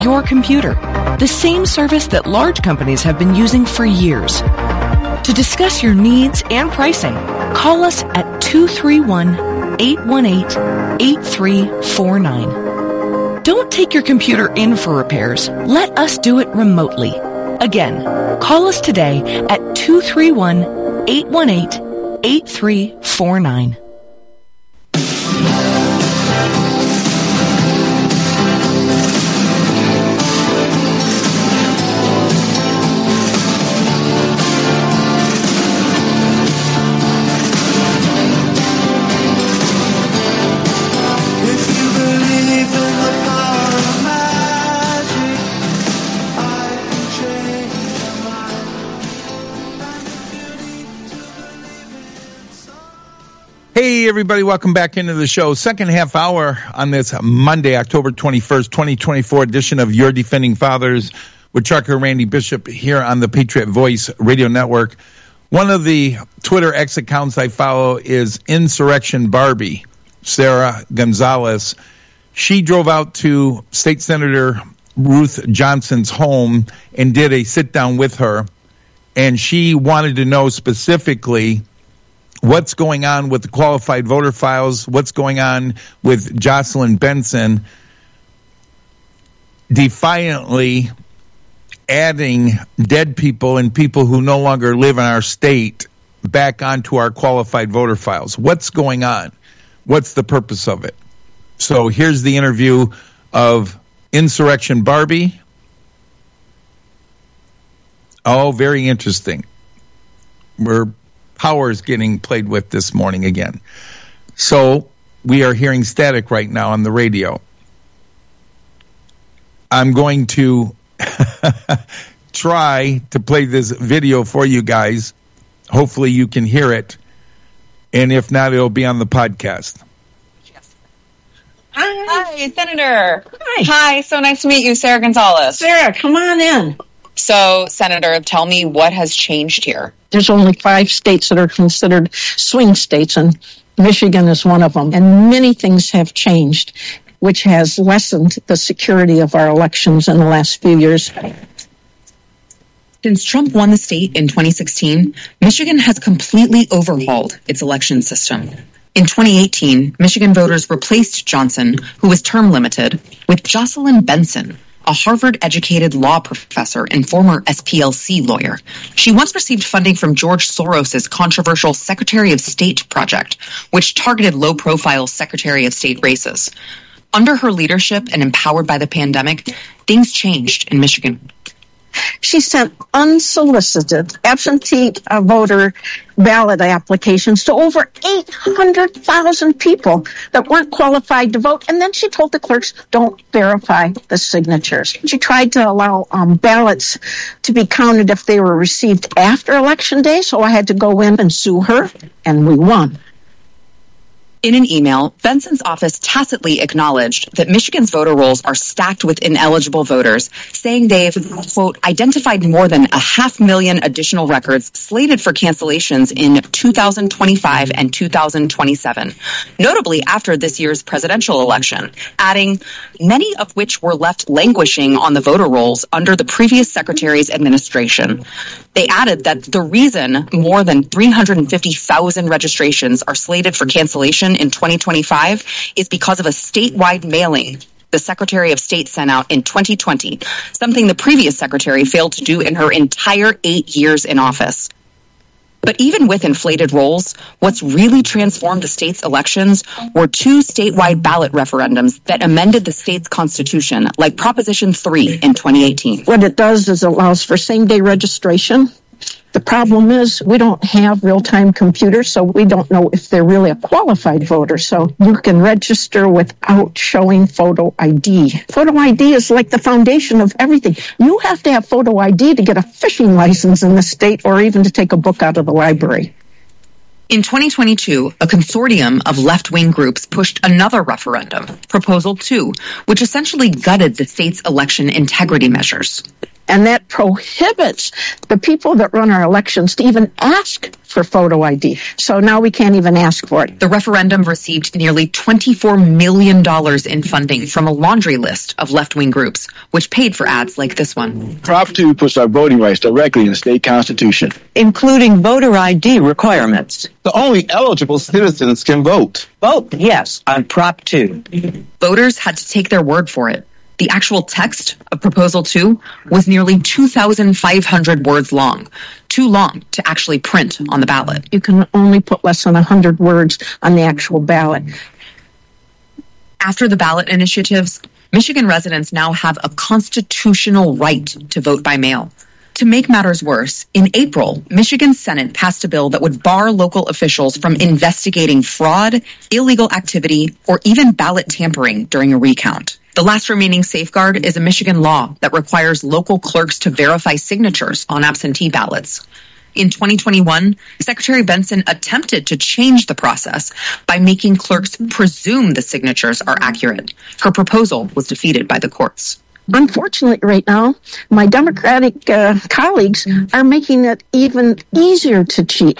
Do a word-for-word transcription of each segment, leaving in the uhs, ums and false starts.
your computer, the same service that large companies have been using for years. To discuss your needs and pricing, call us at two three one, eight one eight, eight three four nine. Don't take your computer in for repairs. Let us do it remotely. Again, call us today at two three one, eight one eight, eight three four nine. Hey, everybody, welcome back into the show. Second half hour on this Monday, October twenty-first, twenty twenty-four edition of Your Defending Fathers with Trucker Randy Bishop here on the Patriot Voice Radio Network. One of the Twitter X accounts I follow is Insurrection Barbie, Sarah Gonzalez. She drove out to State Senator Ruth Johnson's home and did a sit-down with her, and she wanted to know specifically what's going on with the qualified voter files, what's going on with Jocelyn Benson defiantly adding dead people and people who no longer live in our state back onto our qualified voter files. What's going on? What's the purpose of it? So here's the interview of Insurrection Barbie. Oh, very interesting. We're Power is getting played with this morning again. So we are hearing static right now on the radio. I'm going to try to play this video for you guys. Hopefully you can hear it. And if not, it'll be on the podcast. Yes. Hi. Hi, Senator. Hi. Hi, so nice to meet you, Sarah Gonzalez. Sarah, come on in. So, Senator, tell me what has changed here. There's only five states that are considered swing states, and Michigan is one of them. And many things have changed, which has lessened the security of our elections in the last few years. Since Trump won the state in twenty sixteen, Michigan has completely overhauled its election system. In twenty eighteen, Michigan voters replaced Johnson, who was term limited, with Jocelyn Benson, a Harvard-educated law professor and former S P L C lawyer. She once received funding from George Soros' controversial Secretary of State project, which targeted low-profile Secretary of State races. Under her leadership and empowered by the pandemic, things changed in Michigan. She sent unsolicited absentee uh, voter ballot applications to over eight hundred thousand people that weren't qualified to vote. And then she told the clerks, don't verify the signatures. She tried to allow um, ballots to be counted if they were received after Election Day. So I had to go in and sue her, and we won. In an email, Benson's office tacitly acknowledged that Michigan's voter rolls are stacked with ineligible voters, saying they've, quote, identified more than a half million additional records slated for cancellations in two thousand twenty-five and two thousand twenty-seven, notably after this year's presidential election, adding, many of which were left languishing on the voter rolls under the previous secretary's administration. They added that the reason more than three hundred fifty thousand registrations are slated for cancellation in twenty twenty-five is because of a statewide mailing the Secretary of State sent out in twenty twenty, something the previous secretary failed to do in her entire eight years in office. But even with inflated rolls, what's really transformed the state's elections were two statewide ballot referendums that amended the state's constitution, like Proposition three in twenty eighteen. What it does is it allows for same-day registration. The problem is we don't have real-time computers, so we don't know if they're really a qualified voter. So you can register without showing photo I D. Photo I D is like the foundation of everything. You have to have photo I D to get a fishing license in the state or even to take a book out of the library. In twenty twenty-two, a consortium of left-wing groups pushed another referendum, Proposal two, which essentially gutted the state's election integrity measures. And that prohibits the people that run our elections to even ask for photo I D. So now we can't even ask for it. The referendum received nearly twenty-four million dollars in funding from a laundry list of left-wing groups, which paid for ads like this one. Prop two puts our voting rights directly in the state constitution, including voter I D requirements. So only eligible citizens can vote. Vote, yes, on Prop two. Voters had to take their word for it. The actual text of Proposal two was nearly two thousand five hundred words long, too long to actually print on the ballot. You can only put less than one hundred words on the actual ballot. After the ballot initiatives, Michigan residents now have a constitutional right to vote by mail. To make matters worse, in April, Michigan's Senate passed a bill that would bar local officials from investigating fraud, illegal activity, or even ballot tampering during a recount. The last remaining safeguard is a Michigan law that requires local clerks to verify signatures on absentee ballots. In twenty twenty-one, Secretary Benson attempted to change the process by making clerks presume the signatures are accurate. Her proposal was defeated by the courts. Unfortunately, right now, my Democratic uh, colleagues are making it even easier to cheat.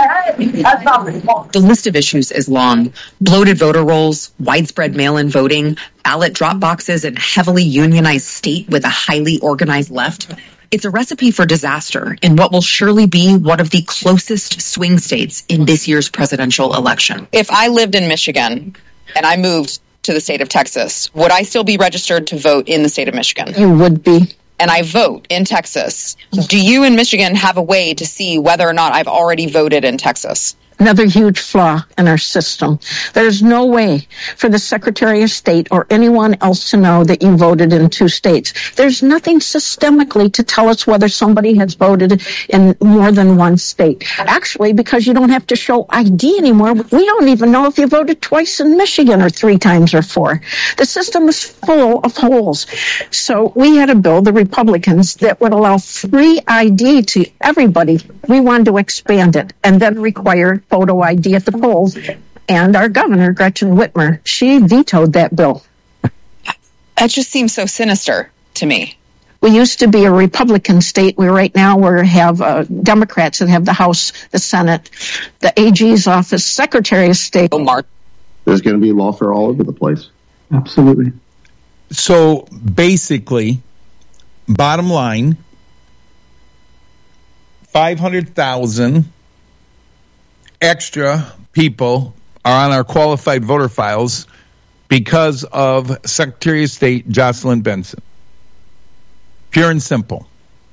The list of issues is long. Bloated voter rolls, widespread mail-in voting, ballot drop boxes in a heavily unionized state with a highly organized left. It's a recipe for disaster in what will surely be one of the closest swing states in this year's presidential election. If I lived in Michigan and I moved to the state of Texas, would I still be registered to vote in the state of Michigan? You would be. And I vote in Texas. Do you in Michigan have a way to see whether or not I've already voted in Texas? Another huge flaw in our system. There's no way for the Secretary of State or anyone else to know that you voted in two states. There's nothing systemically to tell us whether somebody has voted in more than one state. Actually, because you don't have to show I D anymore, we don't even know if you voted twice in Michigan or three times or four. The system is full of holes. So we had a bill, the Republicans, that would allow free I D to everybody. We wanted to expand it and then require photo I D at the polls, and our governor, Gretchen Whitmer, she vetoed that bill. That just seems so sinister to me. We used to be a Republican state. We right now we have uh, Democrats that have the House, the Senate, the A G's office, Secretary of State. There's going to be lawfare all over the place. Absolutely. So basically, bottom line, five hundred thousand extra people are on our qualified voter files because of Secretary of State Jocelyn Benson. Pure and simple.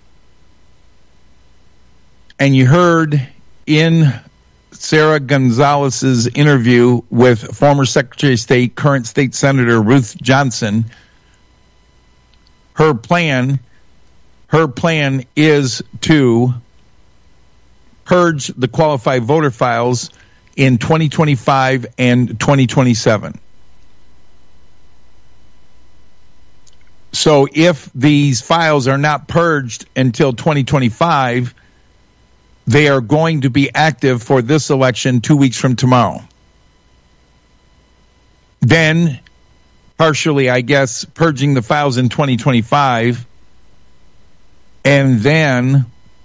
And you heard in Sarah Gonzalez's interview with former Secretary of State, current State Senator Ruth Johnson, her plan, her plan is to purge the qualified voter files in twenty twenty-five and twenty twenty-seven. So if these files are not purged until twenty twenty-five, they are going to be active for this election two weeks from tomorrow. Then, partially, I guess, purging the files in twenty twenty-five, and then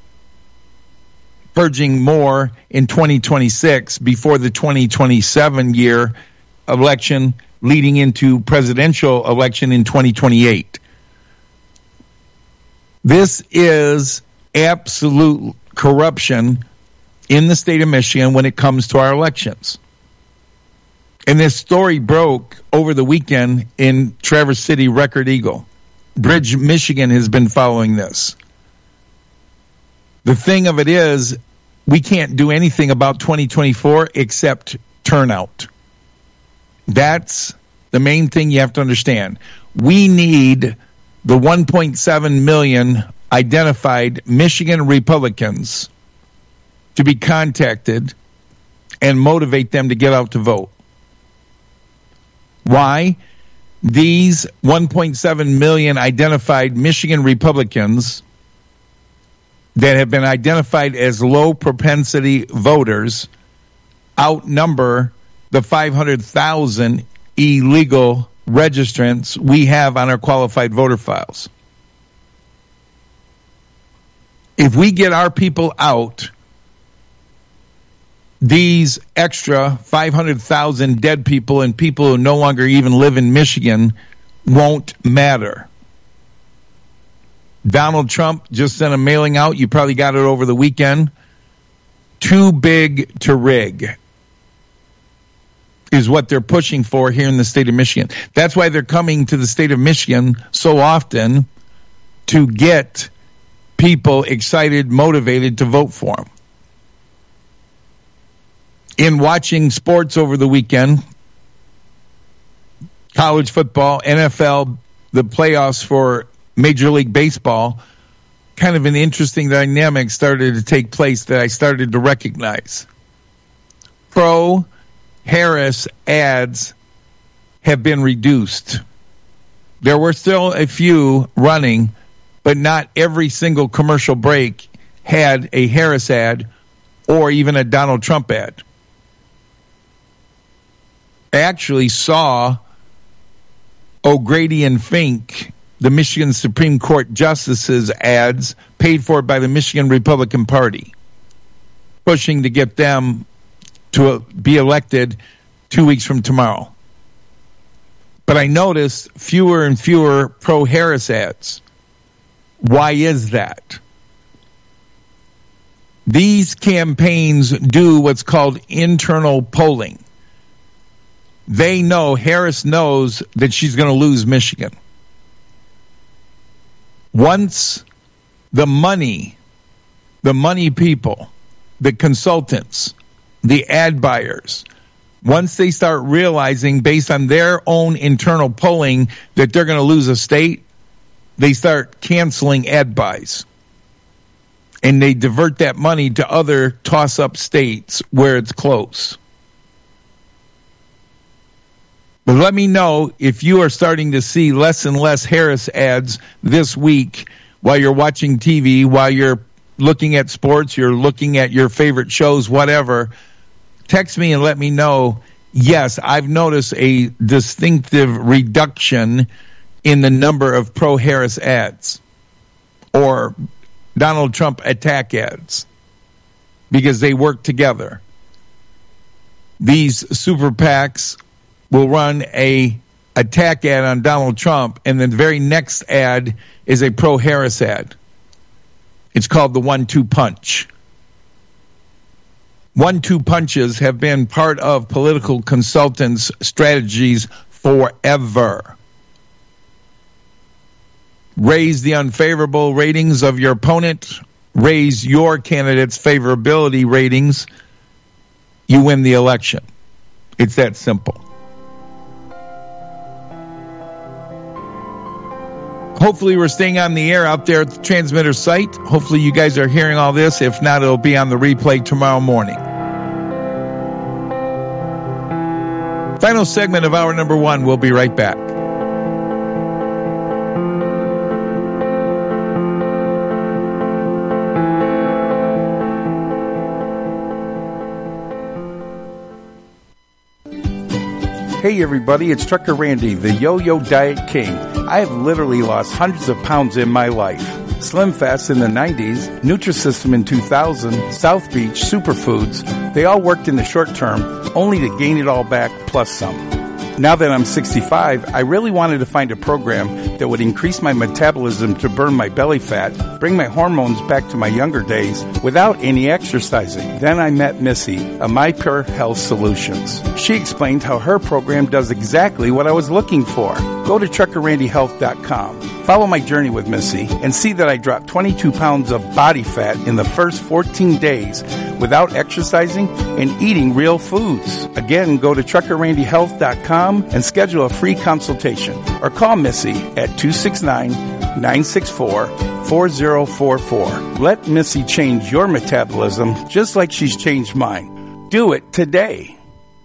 purging more in twenty twenty-six before the twenty twenty-seven year election leading into presidential election in twenty twenty-eight. This is absolute corruption in the state of Michigan when it comes to our elections. And this story broke over the weekend in Traverse City Record Eagle. Bridge, Michigan has been following this. The thing of it is, we can't do anything about twenty twenty-four except turnout. That's the main thing you have to understand. We need the one point seven million identified Michigan Republicans to be contacted and motivate them to get out to vote. Why? These one point seven million identified Michigan Republicans that have been identified as low propensity voters outnumber the five hundred thousand illegal registrants we have on our qualified voter files. If we get our people out, these extra five hundred thousand dead people and people who no longer even live in Michigan won't matter. Donald Trump just sent a mailing out. You probably got it over the weekend. Too big to rig is what they're pushing for here in the state of Michigan. That's why they're coming to the state of Michigan so often, to get people excited, motivated to vote for them. In watching sports over the weekend, college football, N F L, the playoffs for Major League Baseball, kind of an interesting dynamic started to take place that I started to recognize. Pro Harris ads have been reduced. There were still a few running, but not every single commercial break had a Harris ad or even a Donald Trump ad. I actually saw O'Grady and Fink, the Michigan Supreme Court justices' ads paid for by the Michigan Republican Party, pushing to get them to be elected two weeks from tomorrow. But I noticed fewer and fewer pro-Harris ads. Why is that? These campaigns do what's called internal polling. They know, Harris knows that she's going to lose Michigan. Once the money, the money people, the consultants, the ad buyers, once they start realizing based on their own internal polling that they're going to lose a state, they start canceling ad buys. And they divert that money to other toss-up states where it's close. But let me know if you are starting to see less and less Harris ads this week while you're watching T V, while you're looking at sports, you're looking at your favorite shows, whatever. Text me and let me know, yes, I've noticed a distinctive reduction in the number of pro-Harris ads or Donald Trump attack ads because they work together. These super PACs will run a attack ad on Donald Trump, and the very next ad is a pro-Harris ad. It's called the one two punch. one two punches have been part of political consultants' strategies forever. Raise the unfavorable ratings of your opponent, raise your candidate's favorability ratings, you win the election. It's that simple. Hopefully we're staying on the air out there at the transmitter site. Hopefully you guys are hearing all this. If not, it'll be on the replay tomorrow morning. Final segment of hour number one. We'll be right back. Hey everybody, it's Trucker Randy, the Yo-Yo Diet King. I have literally lost hundreds of pounds in my life. Slim Fast in the nineties, Nutrisystem in two thousand, South Beach, Superfoods, they all worked in the short term, only to gain it all back plus some. Now that I'm sixty-five, I really wanted to find a program that would increase my metabolism to burn my belly fat, bring my hormones back to my younger days without any exercising. Then I met Missy of MyPure Health Solutions. She explained how her program does exactly what I was looking for. Go to trucker randy health dot com. Follow my journey with Missy and see that I dropped twenty-two pounds of body fat in the first fourteen days without exercising and eating real foods. Again, go to trucker randy health dot com and schedule a free consultation or call Missy at two six nine, nine six four, four zero four four. Let Missy change your metabolism just like she's changed mine. Do it today.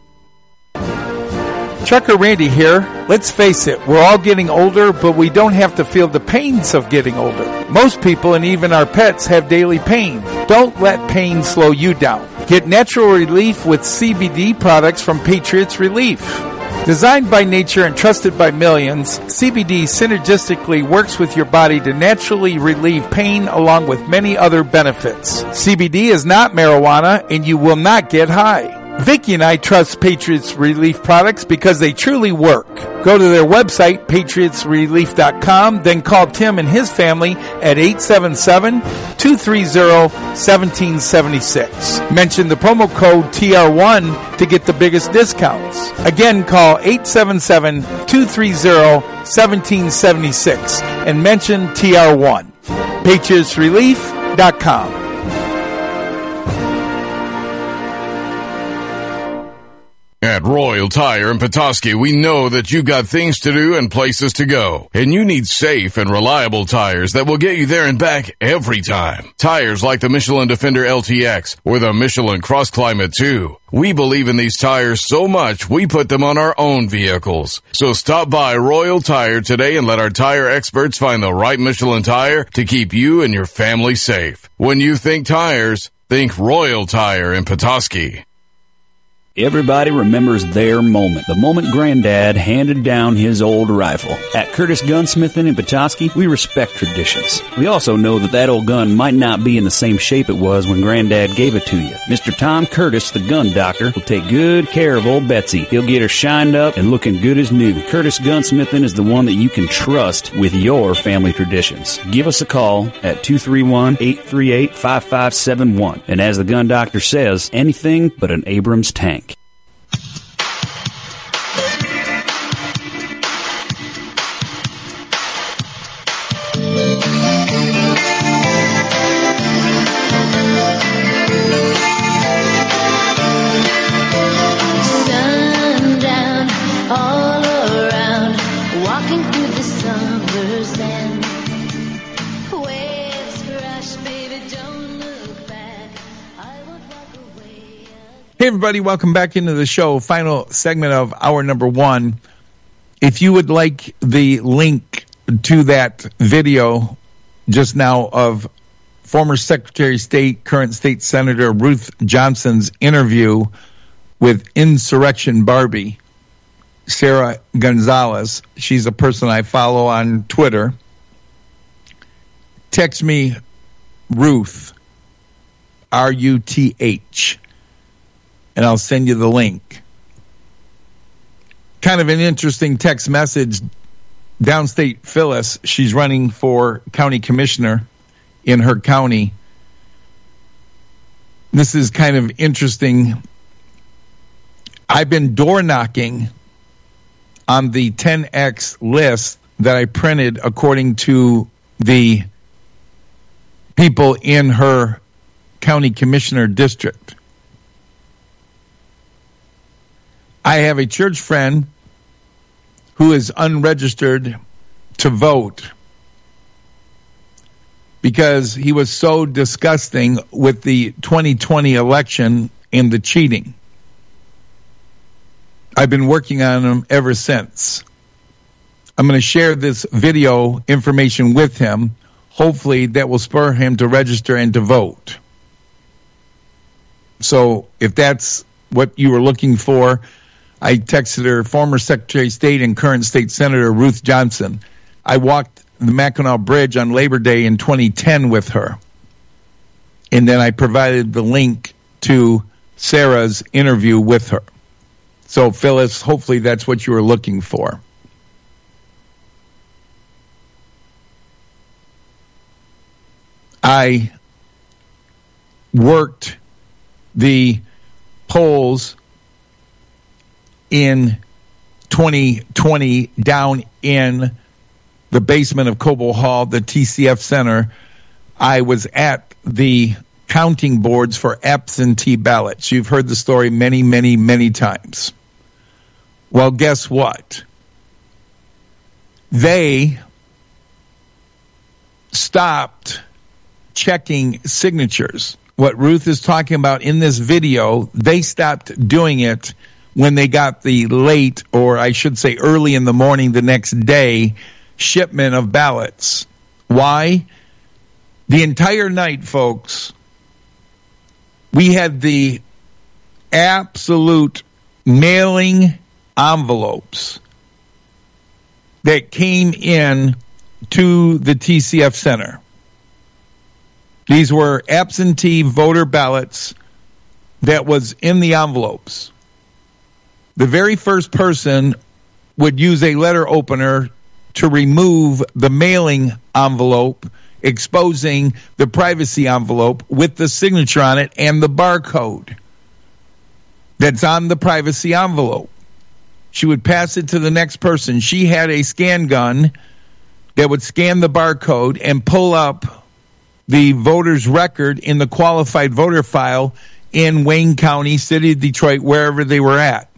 Trucker Randy here. Let's face it, we're all getting older, but we don't have to feel the pains of getting older. Most people and even our pets have daily pain. Don't let pain slow you down. Get natural relief with C B D products from Patriots Relief. Designed by nature and trusted by millions, C B D synergistically works with your body to naturally relieve pain along with many other benefits. C B D is not marijuana and you will not get high. Vicky and I trust Patriots Relief products because they truly work. Go to their website, patriots relief dot com, then call Tim and his family at eight seven seven, two three zero, one seven seven six. Mention the promo code T R one to get the biggest discounts. Again, call eight seven seven, two three zero, one seven seven six and mention T R one. patriots relief dot com. At Royal Tire in Petoskey, we know that you got things to do and places to go, and you need safe and reliable tires that will get you there and back every time. Tires like the Michelin Defender L T X or the Michelin Cross Climate two. We believe in these tires so much, we put them on our own vehicles. So stop by Royal Tire today and let our tire experts find the right Michelin tire to keep you and your family safe. When you think tires, think Royal Tire in Petoskey. Everybody remembers their moment, the moment Granddad handed down his old rifle. At Curtis Gunsmithing in Petoskey, we respect traditions. We also know that that old gun might not be in the same shape it was when Granddad gave it to you. Mister Tom Curtis, the gun doctor, will take good care of old Betsy. He'll get her shined up and looking good as new. Curtis Gunsmithing is the one that you can trust with your family traditions. Give us a call at two three one, eight three eight, five five seven one. And as the gun doctor says, anything but an Abrams tank. Hey, everybody, welcome back into the show. Final segment of hour number one. If you would like the link to that video just now of former Secretary of State, current State Senator Ruth Johnson's interview with Insurrection Barbie, Sarah Gonzalez, she's a person I follow on Twitter, text me Ruth, R U T H, and I'll send you the link. Kind of an interesting text message. Downstate Phyllis, she's running for county commissioner in her county. This is kind of interesting. I've been door knocking on the ten X list that I printed according to the people in her county commissioner district. I have a church friend who is unregistered to vote because he was so disgusting with the twenty twenty election and the cheating. I've been working on him ever since. I'm going to share this video information with him. Hopefully that will spur him to register and to vote. So if that's what you were looking for, I texted her, former Secretary of State and current State Senator Ruth Johnson. I walked the Mackinac Bridge on Labor Day in twenty ten with her. And then I provided the link to Sarah's interview with her. So, Phyllis, hopefully that's what you were looking for. I worked the polls in twenty twenty down in the basement of Cobo Hall, the T C F Center. I was at the counting boards for absentee ballots. You've heard the story many, many, many times. Well, guess what? They stopped checking signatures. What Ruth is talking about in this video, they stopped doing it when they got the late, or I should say early in the morning the next day, shipment of ballots. Why? The entire night, folks, we had the absolute mailing envelopes that came in to the T C F Center. These were absentee voter ballots that was in the envelopes. The very first person would use a letter opener to remove the mailing envelope, exposing the privacy envelope with the signature on it and the barcode that's on the privacy envelope. She would pass it to the next person. She had a scan gun that would scan the barcode and pull up the voter's record in the qualified voter file in Wayne County, City of Detroit, wherever they were at.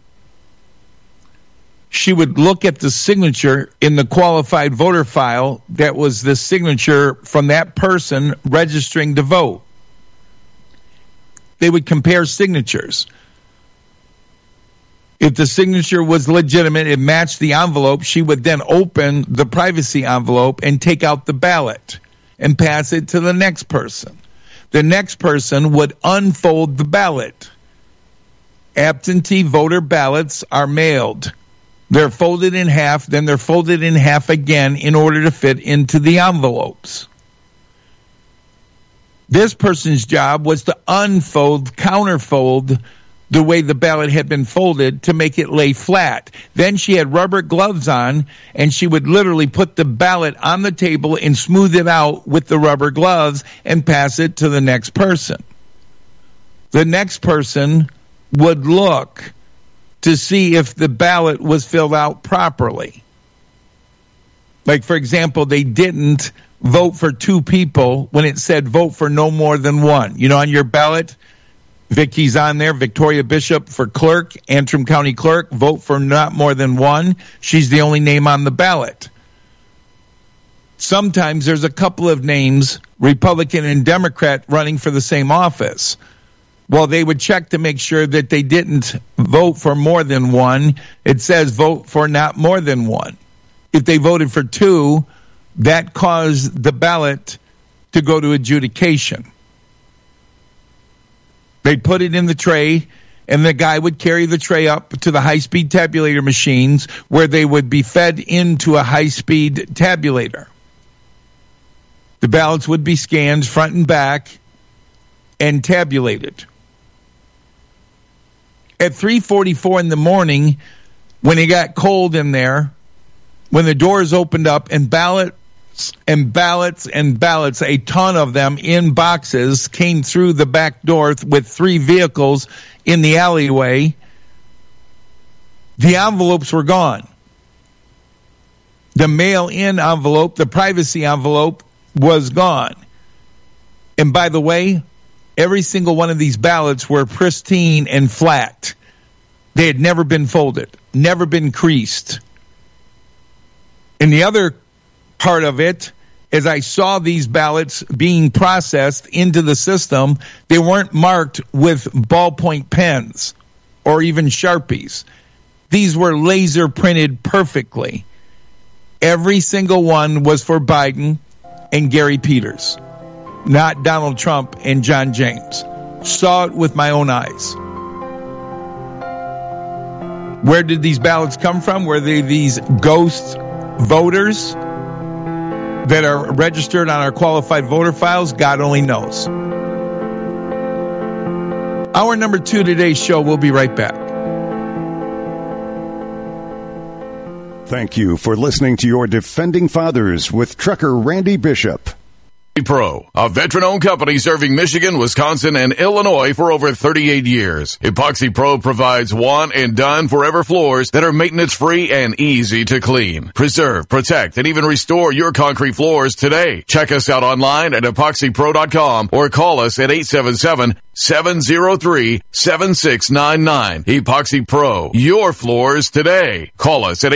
She would look at the signature in the qualified voter file that was the signature from that person registering to vote. They would compare signatures. If the signature was legitimate, it matched the envelope, she would then open the privacy envelope and take out the ballot and pass it to the next person. The next person would unfold the ballot. Absentee voter ballots are mailed. They're folded in half, then they're folded in half again in order to fit into the envelopes. This person's job was to unfold, counterfold the way the ballot had been folded to make it lay flat. Then she had rubber gloves on, and she would literally put the ballot on the table and smooth it out with the rubber gloves and pass it to the next person. The next person would look to see if the ballot was filled out properly. Like, for example, they didn't vote for two people when it said vote for no more than one. You know, on your ballot, Vicky's on there, Victoria Bishop for clerk, Antrim County clerk, vote for not more than one. She's the only name on the ballot. Sometimes there's a couple of names, Republican and Democrat, running for the same office. Well, they would check to make sure that they didn't vote for more than one. It says vote for not more than one. If they voted for two, that caused the ballot to go to adjudication. They'd put it in the tray, and the guy would carry the tray up to the high-speed tabulator machines where they would be fed into a high-speed tabulator. The ballots would be scanned front and back and tabulated. At three forty-four in the morning, when it got cold in there, when the doors opened up and ballots and ballots and ballots, a ton of them in boxes, came through the back door with three vehicles in the alleyway, the envelopes were gone. The mail-in envelope, the privacy envelope, was gone. And by the way, every single one of these ballots were pristine and flat. They had never been folded, never been creased. And the other part of it, as I saw these ballots being processed into the system, they weren't marked with ballpoint pens or even Sharpies. These were laser printed perfectly. Every single one was for Biden and Gary Peters, not Donald Trump and John James. Saw it with my own eyes. Where did these ballots come from? Were they these ghost voters that are registered on our qualified voter files? God only knows. Hour number two today's show. We'll be right back. Thank you for listening to your Defending Fathers with Trucker Randy Bishop. Pro, a veteran-owned company serving Michigan, Wisconsin, and Illinois for over thirty-eight years. Epoxy Pro provides one and done forever floors that are maintenance-free and easy to clean. Preserve, protect, and even restore your concrete floors today. Check us out online at epoxy pro dot com or call us at eight seven seven, seven zero three, seven six nine nine. Epoxy Pro, your floors today. Call us at